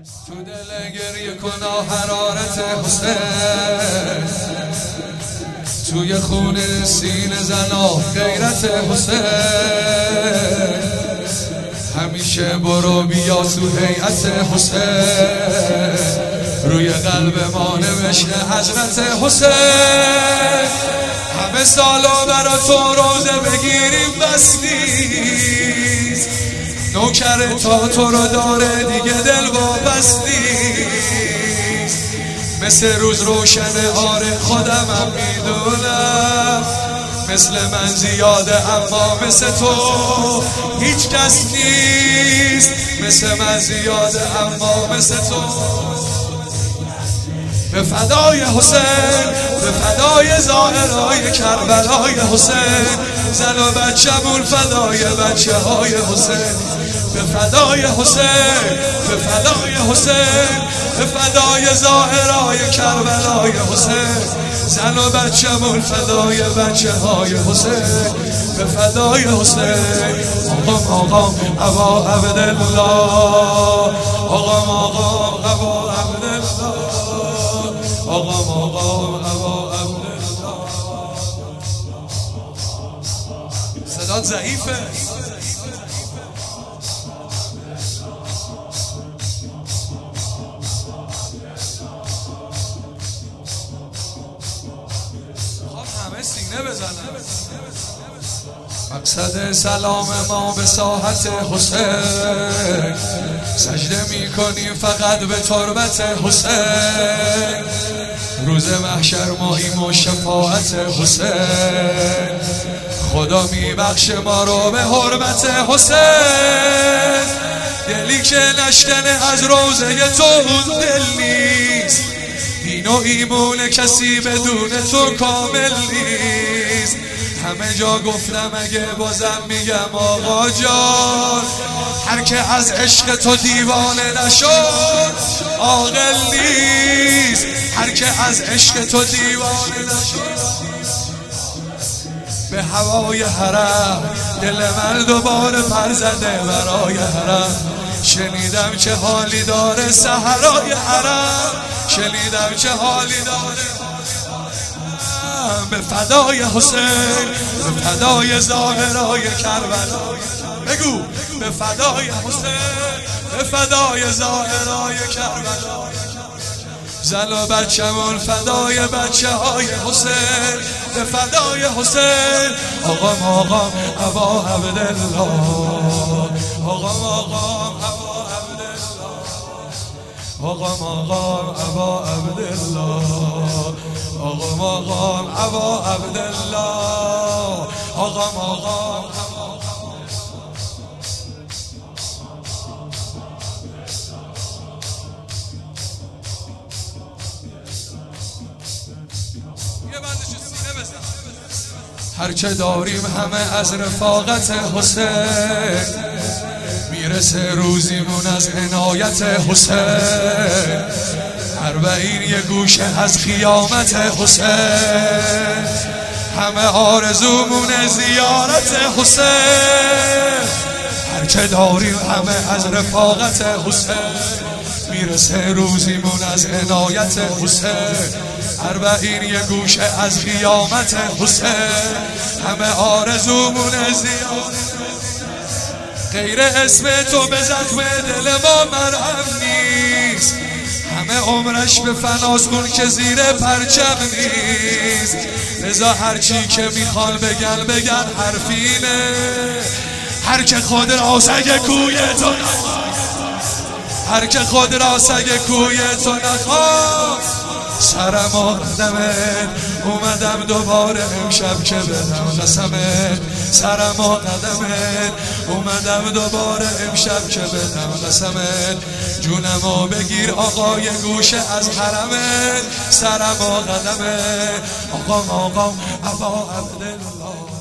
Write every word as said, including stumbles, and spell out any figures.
تو دل گریه کنا حرارت حسین، توی خون سینه زنا غیرت حسین. همیشه برو بیا تو هیئت حسین، روی قلب ما نوشته حضرت حسین. همه سالا برا تو روزه بگیریم بس نیست، نوکر تا تو رو داره دیگه دل وابست نیست. مثل روز روشنه آره خودم هم میدونم، مثل من زیاده اما مثل تو هیچ کس نیست. مثل من زیاده اما مثل تو. به فدای حسین، به فدای ظاهرای کربلای حسین، زن و بچه‌مون فدای بچه های حسین. به فدای حسین، به فدای حسین، به فدای ظاهرای کربلای حسین، زن و بچه‌مون فدای بچه های حسین. به فدای حسین. آقام آقام ابا عبدالله، آقام آقام ابا عبدالله، آقام آقام ابا عبدالله. صدات ضعیفه. همه سینه بزنن. مقصد سلام ما به ساحت حسین، سجده میکنیم فقط به تربت حسین. روز محشر ماییم و شفاعت حسین، خدا میبخش ما رو به حرمت حسین. دلی که نشکنه از روزه تو اون دل نیست، دین و ایمون کسی بدون تو کامل نیست. همه جا گفتم اگه بازم میگم آقا جان، هر که از عشق تو دیوانه نشد عاقل نیست. هر که از عشق تو دیوانه نشد. به هوای حرم دل من دوباره پر زده برای حرم. شنیدم چه حالی داره صحرای حرم، شنیدم چه حالی داره. به فدای حسین، به فدای ظاهرای کربلا. بگو به فدای حسین، به فدای ظاهرای کربلا. زن و بچه‌مون فدای بچه های حسین. به فدای حسین. آقام آقام ابا عبدالله، آقام آقام ابا عبدالله، آقام آقام ابا عبدالله، آقام آقام ابا عبدالله، آقام آقام. هرچه داریم همه از رفاقت حسین، میرسه روزیمون از عنایت حسین. اربعین یه گوشه از خیامت حسین، همه آرزومون زیارت حسین. هرچه داریم همه از رفاقت حسین، میرسه روزیمون از عنایت حسین. اربعین یه گوشه از خیامت حسین، همه آرزومون زیارت. غیر اسم تو به زخم دل ما مرهم نیست، همه عمرش به فناست اون که زیر پرچم نیست. لذا هرچی که میخوان بگن بگن حرفینه، هر که خود را سگ کوی تو نخواد، هر که خود را سگ کوی تو نخواد. سرم و قدمت اومدم دوباره امشب که بدم قسمت. سرم و قدمت اومدم دوباره امشب که بدم قسمت. جونمو بگیر آقای گوشه از حرمت. سرم و قدمت آقام آقام ابا عبدالله.